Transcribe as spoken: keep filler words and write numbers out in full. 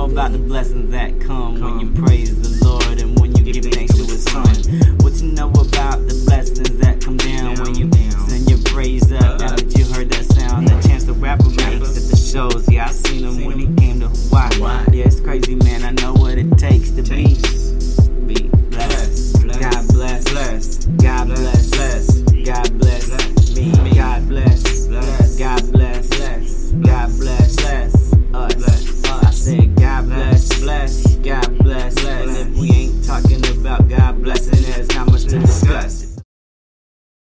know about the blessings that come when you praise the Lord and when you give thanks to His Son? What you know about the blessings that come down when you send your praise